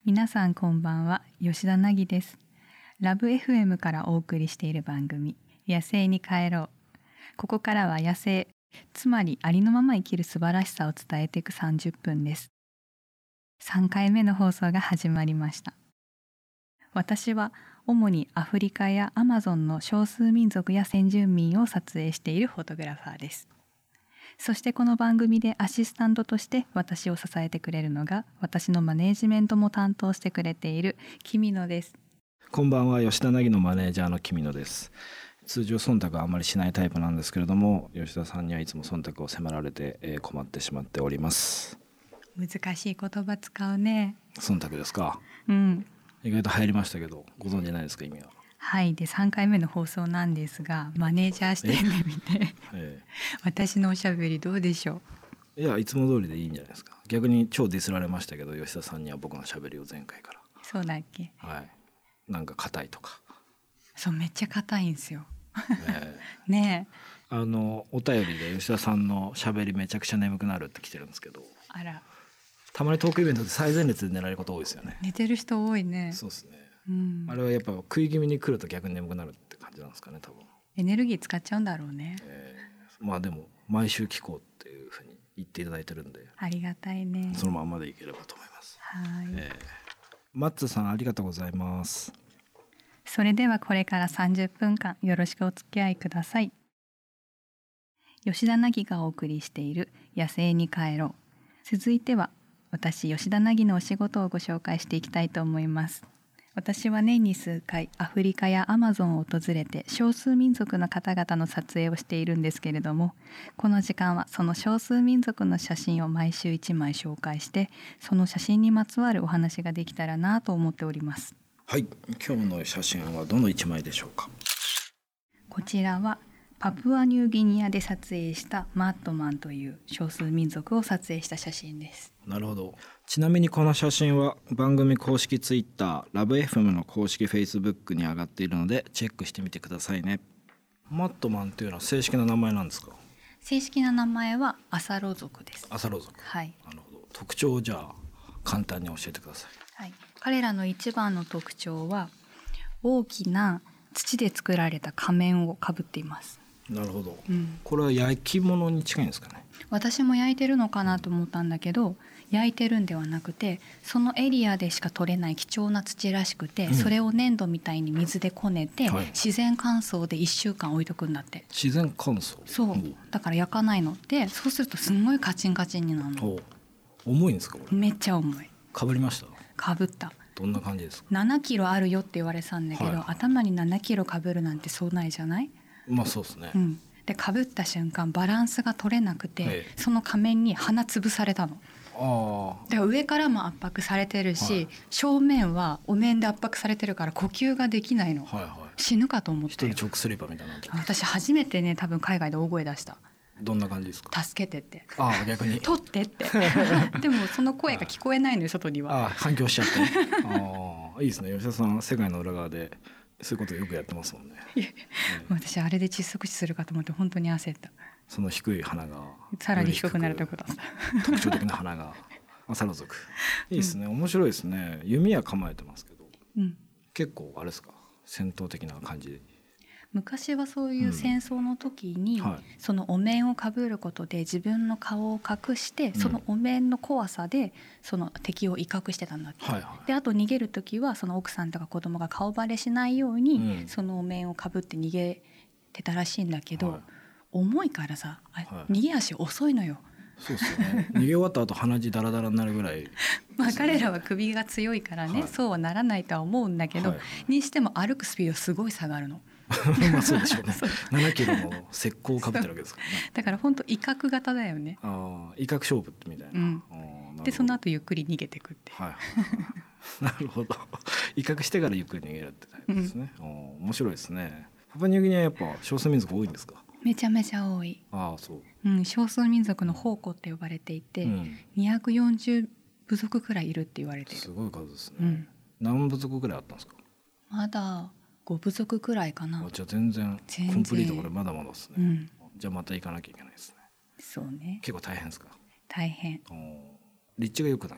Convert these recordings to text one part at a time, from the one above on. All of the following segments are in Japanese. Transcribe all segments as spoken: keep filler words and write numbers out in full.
皆さんこんばんは、吉田凪です。ラブ エフエム からお送りしている番組、野生に帰ろう。ここからは野生、つまりありのまま生きる素晴らしさを伝えていくさんじゅっぷんです。さんかいめの放送が始まりました。私は主にアフリカやアマゾンの少数民族や先住民を撮影しているフォトグラファーです。そしてこの番組でアシスタントとして私を支えてくれるのが、私のマネージメントも担当してくれている君野です。 こんばんは、吉田凪のマネージャーの君野です。通常忖度はあまりしないタイプなんですけれども、吉田さんにはいつも忖度を迫られて、えー、困ってしまっております。 難しい言葉使うね。 忖度ですか。 うん。 意外と入りましたけど、ご存じないですか、意味は。 はい。でさんかいめの放送なんですが、マネージャー視点で見て、ええ、私のおしゃべりどうでしょう。いや、いつも通りでいいんじゃないですか。逆に超ディスられましたけど、吉田さんには僕のしゃべりを前回から。 そうだっけ。 はい。なんか硬いとか。 そう、めっちゃ硬いんですよ。 ええ、ねえ。 あのお便りで吉田さんのしゃべりめちゃくちゃ眠くなるって来てるんですけど。 あら。 たまにトークイベントで最前列で寝られること多いですよね。 寝てる人多いね。 そうですね。 うん、 あれはやっぱ食い気味に来ると逆に眠くなるって感じなんですかね、多分。 エネルギー使っちゃうんだろうね。 えー、まあでも毎週聞こうっていうふうに言っていただいてるんで、 ありがたいね。 そのまんまでいければと思います。 はい、 えー、マッツさんありがとうございます。 それではこれからさんじゅっぷんかんよろしくお付き合いください。吉田凪がお送りしている野生に帰ろう。続いては私吉田凪のお仕事をご紹介していきたいと思います。私は年に数回アフリカやアマゾンを訪れて少数民族の方々の撮影をしているんですけれども、この時間はその少数民族の写真を毎週いちまい紹介して、その写真にまつわるお話ができたらなと思っております。 はい、今日の写真はどのいちまいでしょうか。 こちらはパプアニューギニアで撮影したマットマンという少数民族を撮影した写真です。 なるほど。ちなみにこの写真は番組公式ツイッター、ラブ エフエム の公式フェイスブックに上がっているのでチェックしてみてくださいね。マットマンというのは正式な名前なんですか。 正式な名前はアサロ族です。 アサロ族。 はい。 なるほど。特徴をじゃあ簡単に教えてください。 はい。彼らの一番の特徴は大きな土で作られた仮面をかぶっています。 なるほど、 うん、 これは焼き物に近いんですかね。 私も焼いてるのかなと思ったんだけど、焼いてるんではなくて、そのエリアでしか取れない貴重な土らしくて、うん、それを粘土みたいに水でこねて、はい、自然乾燥でいっしゅうかん置いとくんだって。 自然乾燥。 そう、だから焼かないので、そうするとすんごいカチンカチンになるの。 重いんですかこれ。 めっちゃ重い。 かぶりました。 かぶった。 どんな感じですか。 ななキロあるよって言われたんだけど、はい、頭にななキロかぶるなんてそうないじゃない。 まあそうですね、 うん、でかぶった瞬間バランスが取れなくて、はい、その仮面に鼻潰されたの。あで上からも圧迫されてるし、はい、正面はお面で圧迫されてるから呼吸ができないの、はいはい、死ぬかと思って。 一人直スリーパーみたいな。 私初めてね、多分海外で大声出した。 どんな感じですか。 助けてって。 ああ逆に取ってってでもその声が聞こえないのよ外には。 ああ反響しちゃってああいいですね。吉田さん世界の裏側でそういうことよくやってますもんね。 私あれで窒息死するかと思って本当に焦った。 その低い鼻がさらに低くなるところだった。 特徴的な鼻がアサロ族。いいですね、面白いですね。弓矢構えてますけど、うん、結構あれですか、戦闘的な感じ。 昔はそういう戦争の時に、うんはい、そのお面をかぶることで自分の顔を隠して、うん、そのお面の怖さでその敵を威嚇してたんだって、はいはい、であと逃げる時はその奥さんとか子供が顔バレしないように、うん、そのお面をかぶって逃げてたらしいんだけど、はい、重いからさ、はい、逃げ足遅いのよ。 そうですよね。逃げ終わった後鼻血ダラダラになるぐらい、ね、 まあ彼らは首が強いからね、はい、そうはならないとは思うんだけど、はい、にしても歩くスピードすごい下がるの。 まあそうでしょうね。ななキロの石膏をかぶってるわけですからね。 だから本当威嚇型だよね。 ああ威嚇勝負みたいな、うん、 でその後ゆっくり逃げてくって、 はい、なるほど。威嚇してからゆっくり逃げるってタイプですね、うん、面白いですね。パプアニューギニアはやっぱ少数民族多いんですか。 めちゃめちゃ多い。 ああそう、 うん、少数民族の宝庫って呼ばれていて、うん、にひゃくよんじゅう部族くらいいるって言われてる。 すごい数ですね、うん、何部族くらいあったんですか。 まだご部族くらいかな。 あじゃあ全然コンプリートこれまだまだですね、うん、じゃあまた行かなきゃいけないですね。 そうね。 結構大変ですか。 大変。 立地が良くない。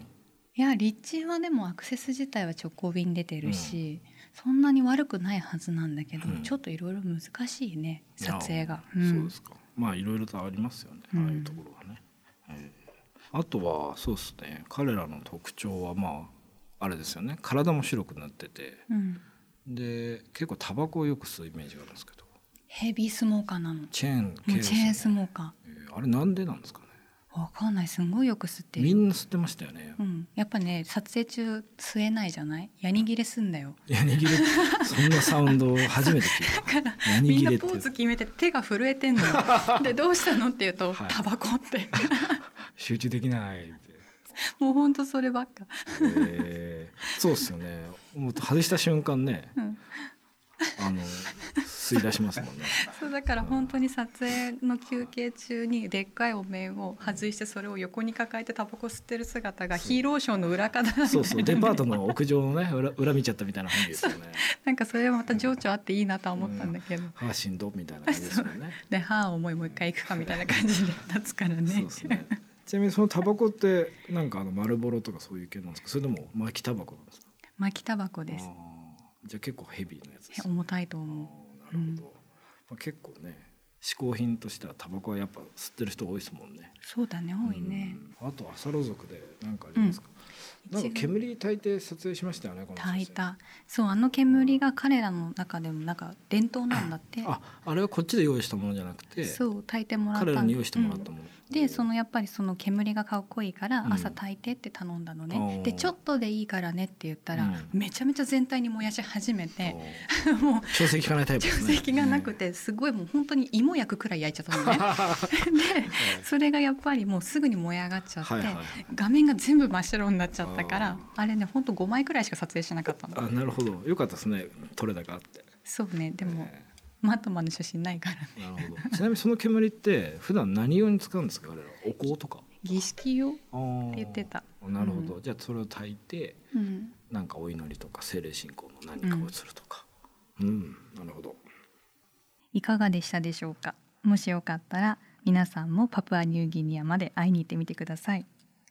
いや立地はでもアクセス自体は直行便出てるし、うん、そんなに悪くないはずなんだけど、うん、ちょっといろいろ難しいね撮影が、 うん、そうですか。まあいろいろとありますよね、うん、ああいうところはね、えー、あとはそうですね、彼らの特徴はまああれですよね、体も白くなってて、うん、で結構タバコをよく吸うイメージがあるんですけど、 ヘビースモーカーなの。 チェーン系ですね。 チェーンスモーカー、 えー、あれなんでなんですかね。 わかんない、すごいよく吸ってる。 みんな吸ってましたよね、 うん、やっぱね撮影中吸えないじゃない、ヤニ切れすんだよ。 ヤニ切れそんなサウンドを初めて聞いた。 だからみんなポーズ決めて手が震えてんのでどうしたのって言うと、はい、タバコって集中できないって、 もうほんとそればっか、 えー、そうっすよね。もう外した瞬間ね、うん、あの吸い出しますもんね。 そうだから本当に撮影の休憩中にでっかいお面を外してそれを横に抱えてタバコ吸ってる姿がヒーローショーの裏方だみたいな、 そうそう、デパートの屋上のね 裏, 裏見ちゃったみたいな感じですよね。 なんかそれはまた情緒あっていいなとは思ったんだけど、 歯、うん、しんどみたいな感じですよね。 で歯を思いもう一回行くかみたいな感じで立つからね。 そうですね。ちなみにそのタバコってなんかあの丸ボロとかそういう系なんですか、それとも巻きタバコなんですか。 巻きタバコです。 あ、じゃあ結構ヘビーなやつです、 ね、重たいと思う。 なるほど、うん、まあ、結構ね嗜好品としてはタバコはやっぱ吸ってる人多いですもんね。 そうだね、多いね、 うん、あと浅路族で何かありますか、うん、なんか煙焚いて撮影しましたよね、この写真。 焚いた。そう、あの煙が彼らの中でもなんか伝統なんだって。 あ、あれはこっちで用意したものじゃなくて、 そう焚いてもらった、 彼らに用意してもらったもの、 うん、でそのやっぱりその煙がかっこいいから朝焚いてって頼んだのね、うん、でちょっとでいいからねって言ったら、うん、めちゃめちゃ全体に燃やし始めて、もう調整効かないタイプですね。 調整がなくてすごいもう本当に芋焼くくらい焼いちゃったのねでそれがやっぱりもうすぐに燃え上がっちゃって、はいはいはい、画面が全部真っ白になっちゃったから、 あ, あれね本当ごまいくらいしか撮影しなかったの。 あ、なるほど、よかったですね、撮れ高あって。 そうね、でも、えーマットマンの写真ないからね。 なるほど。ちなみにその煙って普段何用に使うんですか、あれは。お香とか儀式用って言ってた。 なるほど、うん、じゃあそれを焚いて、うん、なんかお祈りとか精霊信仰の何かをするとか、うん、うん、なるほど。 いかがでしたでしょうか。もしよかったら皆さんもパプアニューギニアまで会いに行ってみてください。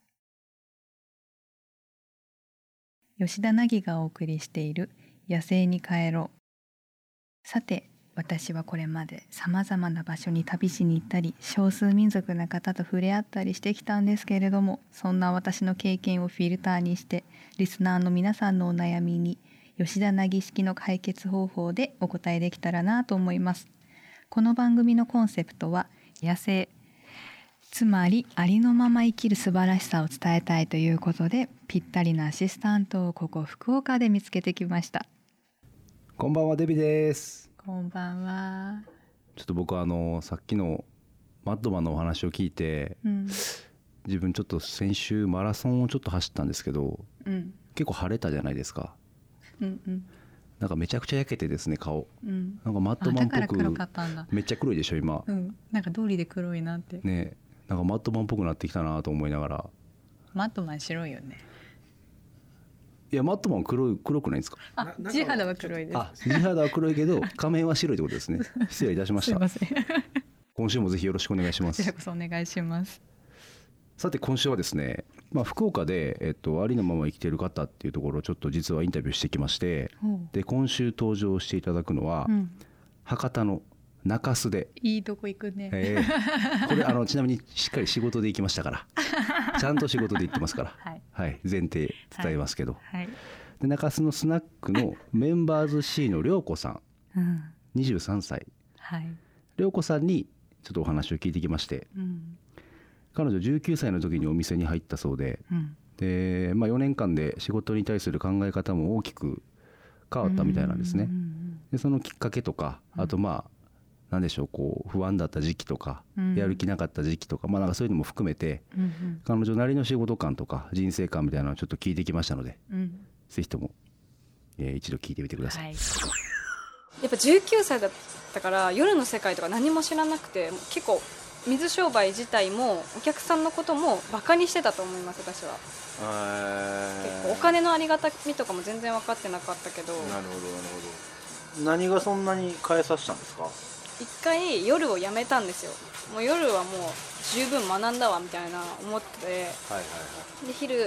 吉田凪がお送りしている野生に帰ろう。さて、私はこれまでさまざまな場所に旅しに行ったり、少数民族の方と触れ合ったりしてきたんですけれども、そんな私の経験をフィルターにしてリスナーの皆さんのお悩みに吉田凪式の解決方法でお答えできたらなと思います。この番組のコンセプトは野生、つまりありのまま生きる素晴らしさを伝えたいということで、ぴったりなアシスタントをここ福岡で見つけてきました。 こんばんは、デビです。 こんばんは。 ちょっと僕はあのさっきのマッドマンのお話を聞いて、うん、自分ちょっと先週マラソンをちょっと走ったんですけど、うん、結構晴れたじゃないですか、うんうん、なんかめちゃくちゃ焼けてですね顔、うん、なんかマッドマンっぽくめっちゃ黒いでしょ今、 うん、なんか通りで黒いなってね、なんかマッドマンっぽくなってきたなと思いながら。 マッドマン白いよね。 いやマットマン黒い黒くないんですか。 あ、地肌は黒いです。 あ、地肌は黒いけど仮面は白いってことですね。失礼いたしました。 すいません。 今週もぜひよろしくお願いします。 こちらこそお願いします。 さて今週はですね、まあ、福岡で、えっと、ありのまま生きている方っていうところをちょっと実はインタビューしてきまして、で今週登場していただくのは、うん、博多の中洲で。 いいとこ行くね、 えー、これあのちなみにしっかり仕事で行きましたからちゃんと仕事で行ってますから、はいはい、前提伝えますけど、はいはい、で中洲のスナックのメンバーズ C の涼子さん、うん、にじゅうさんさい、はい、涼子さんにちょっとお話を聞いてきまして、うん、彼女じゅうきゅうさいの時にお店に入ったそうで、うん、で、まあ、よねんかんで仕事に対する考え方も大きく変わったみたいなんですね。でそのきっかけとか、あとまあなんでしょう、こう不安だった時期とか、うん、やる気なかった時期とか、まあ、なんかそういうのも含めて、うんうん、彼女なりの仕事観とか人生観みたいなのをちょっと聞いてきましたので、うん、ぜひとも、えー、一度聞いてみてください。はい、 やっぱじゅうきゅうさいだったから夜の世界とか何も知らなくて、結構水商売自体もお客さんのこともバカにしてたと思います。私は結構お金のありがたみとかも全然分かってなかったけど。 なるほどなるほど。何がそんなに変えさせたんですか。 一回夜をやめたんですよ。もう夜はもう十分学んだわみたいな思って、はいはいはい、で昼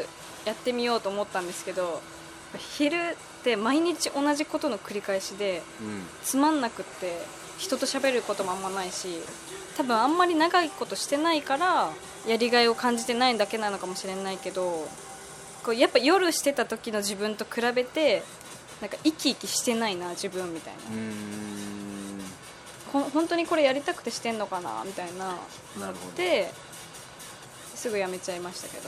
やってみようと思ったんですけど、昼って毎日同じことの繰り返しで、うん、つまんなくって人と喋ることもあんまないし、多分あんまり長いことしてないからやりがいを感じてないだけなのかもしれないけど、こうやっぱ夜してた時の自分と比べてなんか生き生きしてないな自分みたいな、うーんこ本当にこれやりたくてしてんのかなみたいな思ってすぐやめちゃいましたけど。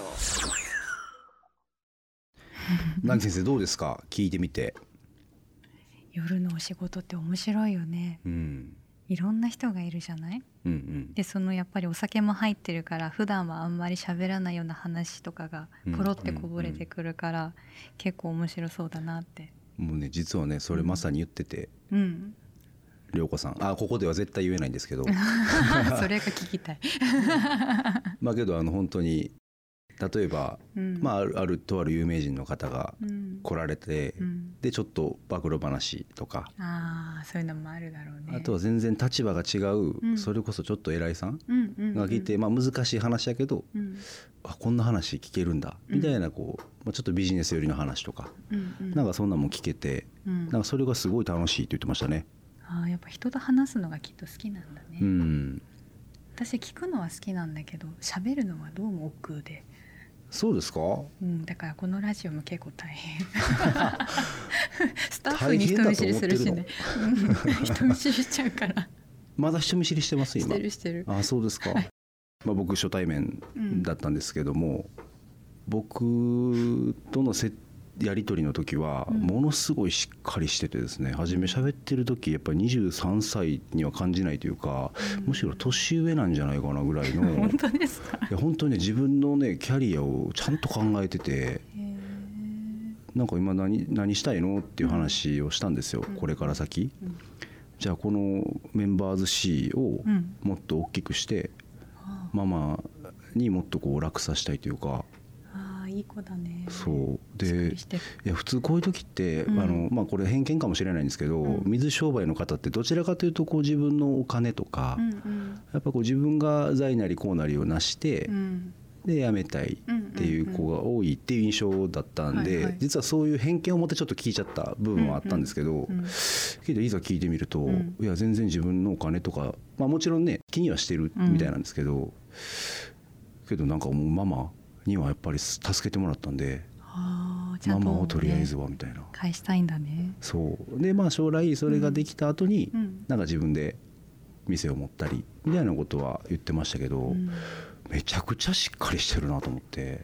なぎ先生どうですか、聞いてみて。 夜のお仕事って面白いよね、うん、いろんな人がいるじゃない、うんうん、でそのやっぱりお酒も入ってるから普段はあんまり喋らないような話とかがポロってこぼれてくるから、うんうんうん、結構面白そうだなって。 もうね実はねそれまさに言ってて、うん、涼子さん、あここでは絶対言えないんですけどそれが聞きたいまあけどあの本当に例えば、うんまあ、ある、あるとある有名人の方が来られて、うん、でちょっと暴露話とか、 あそういうのもあるだろうね。 あとは全然立場が違う、うん、それこそちょっと偉いさんが来て、まあ、難しい話やけど、うん、あこんな話聞けるんだみたいなこう、まあ、ちょっとビジネス寄りの話とか、うんうん、なんかそんなもん聞けて、うん、なんかそれがすごい楽しいって言ってましたね。 あやっぱ人と話すのがきっと好きなんだね、うん、私聞くのは好きなんだけど喋るのはどうも億劫で。 そうですか、 うん、だからこのラジオも結構大変スタッフに人見知りするしね人見知りしちゃうからまだ人見知りしてます今。 してるしてる。 あそうですか、はいまあ、僕初対面だったんですけども、うん、僕との接やり取りの時はものすごいしっかりしててですね、初め喋ってる時やっぱりにじゅうさんさいには感じないというか、うん、むしろ年上なんじゃないかなぐらいの本当ですか。 いや本当にね自分のねキャリアをちゃんと考えてて、なんか今 何, 何したいのっていう話をしたんですよ、うん、これから先、うん、じゃあこのメンバーズ C をもっと大きくして、うん、ママにもっとこう楽さしたいというか、 いい子だね。 そうでいや普通こういう時って、うんあのまあ、これ偏見かもしれないんですけど、うん、水商売の方ってどちらかというとこう自分のお金とか、うんうん、やっぱこう自分が財なりこうなりを成して、うん、で辞めたいっていう子が多いっていう印象だったんで、うんうんうん、実はそういう偏見を持ってちょっと聞いちゃった部分はあったんですけど、うんうんうん、けどいざ聞いてみると、うん、いや全然自分のお金とか、まあ、もちろんね気にはしてるみたいなんですけど、うん、けどなんかもうママにはやっぱり助けてもらったんで、あちゃんと、ね、ママをとりあえずはみたいな返したいんだね。 そうでまあ将来それができた後に、うん、なんか自分で店を持ったりみたいなことは言ってましたけど、うん、めちゃくちゃしっかりしてるなと思って。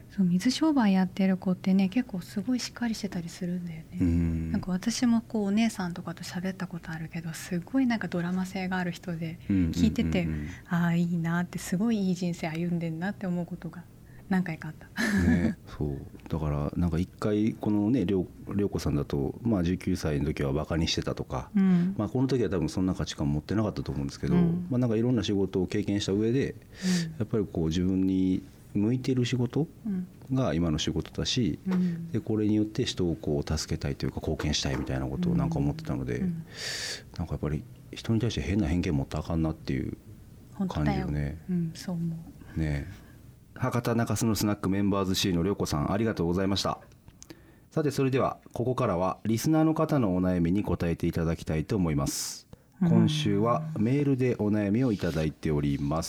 そう水商売やってる子ってね結構すごいしっかりしてたりするんだよね。うんなんか私もこうお姉さんとかと喋ったことあるけどすごいなんかドラマ性がある人で聞いてて、うんうんうんうん、ああいいなってすごいいい人生歩んでんなって思うことが何回かあった、 ね、そうだからなんか一回このね涼子さんだと、まあ、じゅうきゅうさいの時はバカにしてたとか、うんまあ、この時は多分そんな価値観持ってなかったと思うんですけど、うんまあ、なんかいろんな仕事を経験した上で、うん、やっぱりこう自分に向いている仕事が今の仕事だし、うん、でこれによって人をこう助けたいというか貢献したいみたいなことをなんか思ってたので、うん、なんかやっぱり人に対して変な偏見持ったらあかんなっていう感じよね。 うん、そう思うね。博多中洲のスナックメンバーズ C の涼子さんありがとうございました。さてそれではここからはリスナーの方のお悩みに答えていただきたいと思います。今週はメールでお悩みをいただいております。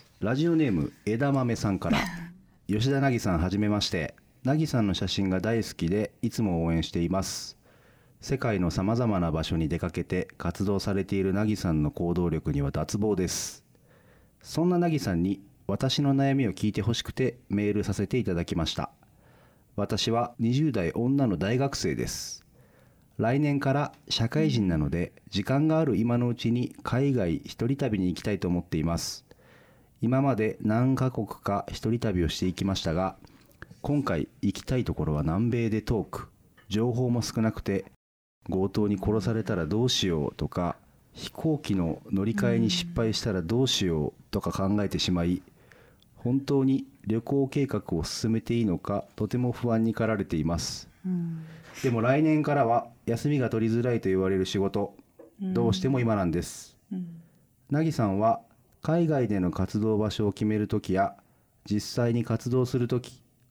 ラジオネーム枝豆さんから吉田凪さんはじめまして。凪さんの写真が大好きでいつも応援しています。世界のさまざまな場所に出かけて活動されている凪さんの行動力には脱帽です。そんな凪さんに私の悩みを聞いてほしくてメールさせていただきました。私はにじゅう代女の大学生です。来年から社会人なので時間がある今のうちに海外一人旅に行きたいと思っています。今まで何カ国か一人旅をしていきましたが、今回行きたいところは南米で遠く、情報も少なくて強盗に殺されたらどうしようとか、飛行機の乗り換えに失敗したらどうしようとか考えてしまい、本当に旅行計画を進めていいのかとても不安に駆られています、うん、でも来年からは休みが取りづらいと言われる仕事、うん、どうしても今なんです、うん、凪さんは海外での活動場所を決めるときや実際に活動するとき、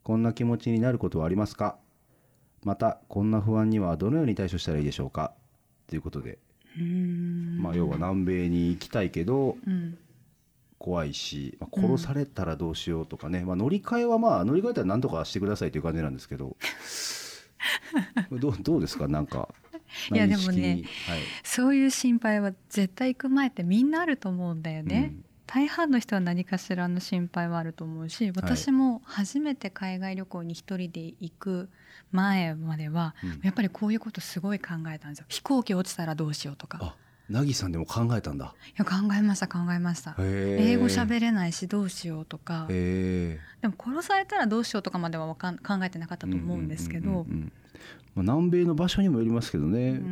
こんな気持ちになることはありますか？またこんな不安にはどのように対処したらいいでしょうか？ということで、 うーん、 まあ、要は南米に行きたいけど、 うん、 怖いし、まあ、殺されたらどうしようとかね、うんまあ、乗り換えはまあ乗り換えたら何とかしてくださいという感じなんですけどどう、どうですか？なんかいやでもね、 はい、 そういう心配は絶対行く前ってみんなあると思うんだよね、うん、大半の人は何かしらの心配はあると思うし、私も初めて海外旅行に一人で行く前までは、うん、やっぱりこういうことすごい考えたんですよ。飛行機落ちたらどうしようとか。 あ、なぎさんでも考えたんだ。 いや考えました考えました。英語喋れないしどうしようとか。でも殺されたらどうしようとかまではかん考えてなかったと思うんですけど、 南米の場所にもよりますけどね。 うん、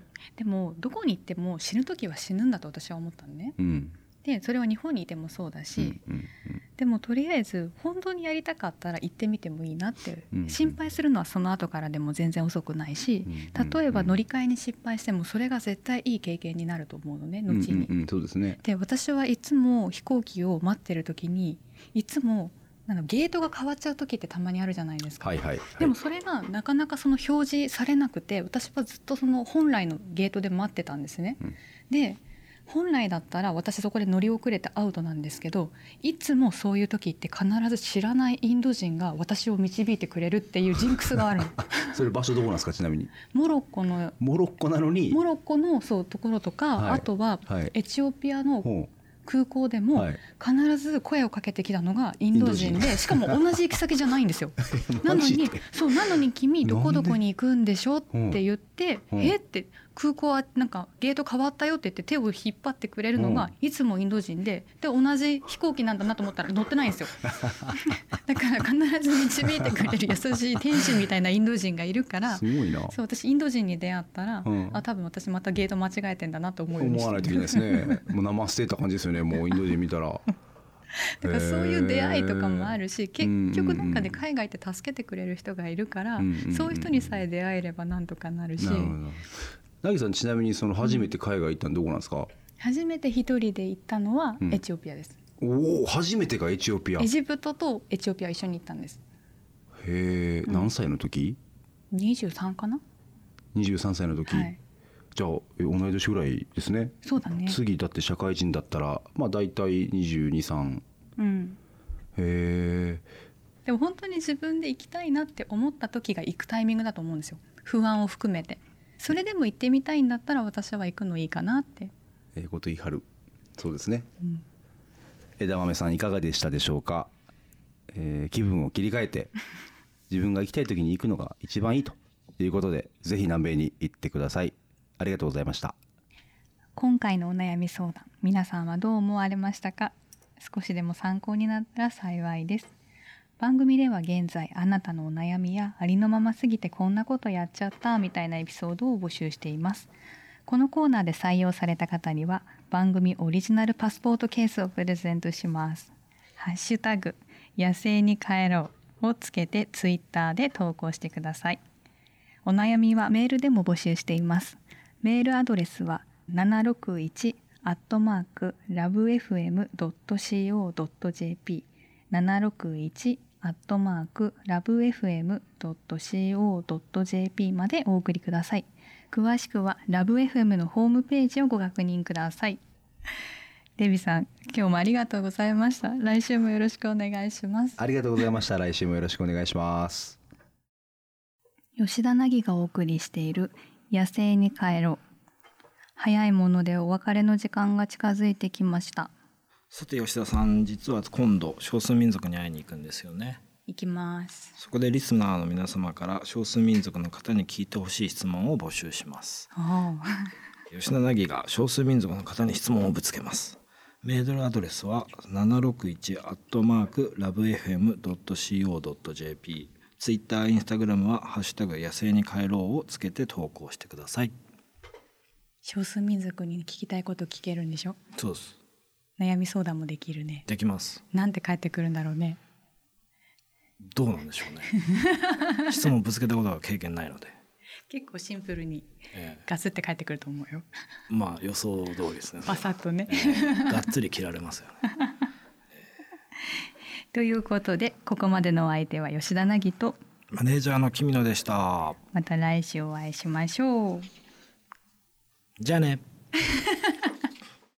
でもどこに行っても死ぬ時は死ぬんだと私は思ったのね、うん、でそれは日本にいてもそうだし、うんうんうん、でもとりあえず本当にやりたかったら行ってみてもいいなって、うんうん、心配するのはその後からでも全然遅くないし、うんうん、例えば乗り換えに失敗してもそれが絶対いい経験になると思うのね、後に、うんうんうん、そうですね。 で私はいつも飛行機を待ってる時にいつもなんかゲートが変わっちゃう時ってたまにあるじゃないですか、 はいはいはい、 でもそれがなかなかその表示されなくて、私はずっとその本来のゲートで待ってたんですね、うん、で本来だったら私そこで乗り遅れてアウトなんですけど、いつもそういう時って必ず知らないインド人が私を導いてくれるっていうジンクスがあるのそれ場所どこなんですか？ちなみにモロッコのモロッコなのにモロッコのそうところとか、はい、あとはエチオピアの空港でも必ず声をかけてきたのがインド人で、しかも同じ行き先じゃないんですよなのにそうなのに君どこどこに行くんでしょって言って、えって空港はなんかゲート変わったよって言って手を引っ張ってくれるのがいつもインド人で、で同じ飛行機なんだなと思ったら乗ってないんですよだから必ず導いてくれる優しい天使みたいなインド人がいるから、 すごいな。 そう私インド人に出会ったら、うん、あ多分私またゲート間違えてんだなと思うようにして思わないといけないですねもう生捨てた感じですよね、もうインド人見たらだからそういう出会いとかもあるし、結局なんかね海外って助けてくれる人がいるから、そういう人にさえ出会えればなんとかなるし。 なぎさんちなみにその初めて海外行ったのどこなんですか？うん、 初めて一人で行ったのはエチオピアです、 うん、おお、初めてがエチオピア。 エジプトとエチオピア一緒に行ったんです。 へえ、何歳の時？ にじゅうさんかな。 にじゅうさんさいの時、はい、じゃあ同い年ぐらいですね。 そうだね。 次だって社会人だったらまあ大体にじゅうに、さん、うん、へえ。 でも本当に自分で行きたいなって思った時が行くタイミングだと思うんですよ、不安を含めて。それでも行ってみたいんだったら私は行くのいいかなって。 ええこと言い張る。そうですね、うん、枝豆さんいかがでしたでしょうか？えー、気分を切り替えて自分が行きたい時に行くのが一番いいということで、ぜひ南米に行ってください。ありがとうございました。 今回のお悩み相談、皆さんはどう思われましたか？少しでも参考になったら幸いです。番組では現在あなたのお悩みやありのまますぎてこんなことやっちゃったみたいなエピソードを募集しています。このコーナーで採用された方には番組オリジナルパスポートケースをプレゼントします。ハッシュタグ野生に帰ろうをつけてツイッターで投稿してください。お悩みはメールでも募集しています。メールアドレスはななろくいちアットマークラブエフエムドットシーオードットジェーピー ななろくいちアットマークラブエフエムドットシーオードットジェーピー までお送りください。詳しくはラブエフエムのホームページをご確認ください。デビさん、今日もありがとうございました。来週もよろしくお願いします。 ありがとうございました。来週もよろしくお願いします。 吉田凪がお送りしている野生に帰ろう。早いものでお別れの時間が近づいてきました。 さて吉田さん、実は今度少数民族に会いに行くんですよね。 行きます。 そこでリスナーの皆様から少数民族の方に聞いてほしい質問を募集します。吉田凪が少数民族の方に質問をぶつけます。メールアドレスはななろくいちアットマークラブエフエムドットシーオードットジェーピー、ツイッター、インスタグラムはハッシュタグ野生に帰ろうをつけて投稿してください。 少数民族に聞きたいこと聞けるんでしょ？ そうです。 悩み相談もできるね。 できます。 なんて返ってくるんだろうね。 どうなんでしょうね質問ぶつけたことは経験ないので結構シンプルにガツって返ってくると思うよ、 えー、まあ予想通りですね。 バサッとね、 えー、がっつり切られますよねえー、 ということでここまでのお相手は吉田凪とマネージャーの君野でした。 また来週お会いしましょう。 じゃあね。